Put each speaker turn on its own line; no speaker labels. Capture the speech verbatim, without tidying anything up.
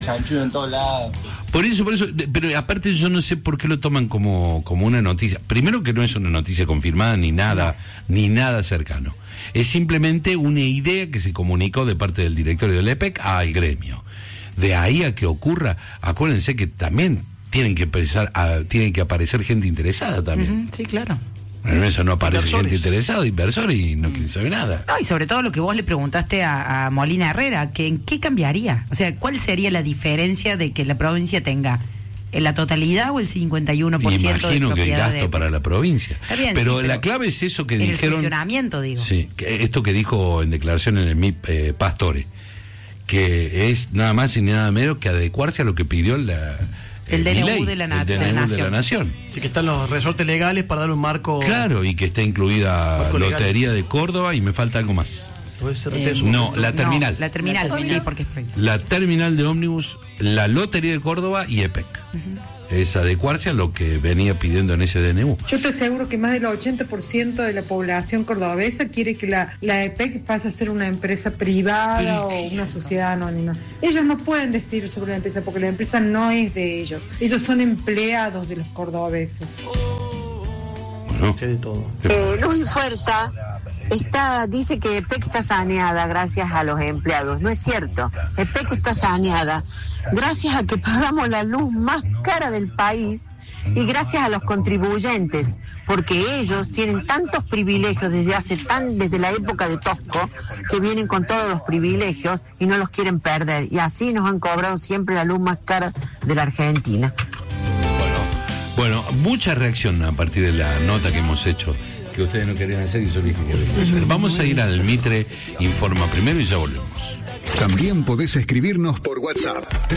chanchullo en todos lados.
Por eso, por eso, pero aparte yo no sé por qué lo toman como, como una noticia. Primero que no es una noticia confirmada ni nada, no. ni nada cercano. Es simplemente una idea que se comunicó de parte del directorio del E P E C al gremio. De ahí a que ocurra, acuérdense que también tienen que empezar a, tienen que aparecer gente interesada también.
Uh-huh, sí, claro.
En eso no aparece
Inversores.
gente interesada, inversor y no quiere saber nada.
No, y sobre todo lo que vos le preguntaste a, a Molina Herrera, que en qué cambiaría. O sea, ¿cuál sería la diferencia de que la provincia tenga en la totalidad o el cincuenta y uno por ciento de
Imagino que el gasto
de...
para la provincia.
Está bien,
pero,
sí, pero
la clave es eso que
en
dijeron.
El funcionamiento, digo.
Sí, que esto que dijo en declaración en el M I P eh, Pastore, que es nada más y nada menos que adecuarse a lo que pidió la.
El D N U de la, na-
el D N U
de la
de la Nación.
Sí, que están los resortes legales para dar un marco.
Claro, y que está incluida
Marco legal.
Lotería de Córdoba y me falta algo más.
Eh,
no, la terminal.
No, la terminal,
La terminal.
sí, porque es provincia.
La terminal de ómnibus, la Lotería de Córdoba y E P E C. Uh-huh. Es adecuarse a lo que venía pidiendo en ese D N U.
Yo te aseguro que más del ochenta por ciento de la población cordobesa quiere que la, la E P E C pase a ser una empresa privada o una sociedad anónima. Ellos no pueden decidir sobre la empresa porque la empresa no es de ellos. Ellos son empleados de los cordobeses.
Bueno,
Sí, de todo.
Eh, Luz y Fuerza está, dice que E P E C está saneada gracias a los empleados. No es cierto. E P E C está saneada gracias a que pagamos la luz más cara del país y gracias a los contribuyentes, porque ellos tienen tantos privilegios desde hace tan desde la época de Tosco, que vienen con todos los privilegios y no los quieren perder, y así nos han cobrado siempre la luz más cara de la Argentina.
Bueno, mucha reacción a partir de la nota que hemos hecho, que ustedes no querían hacer y yo dije que querían hacer. Vamos a ir al Mitre Informa primero y ya volvemos.
También podés escribirnos por WhatsApp.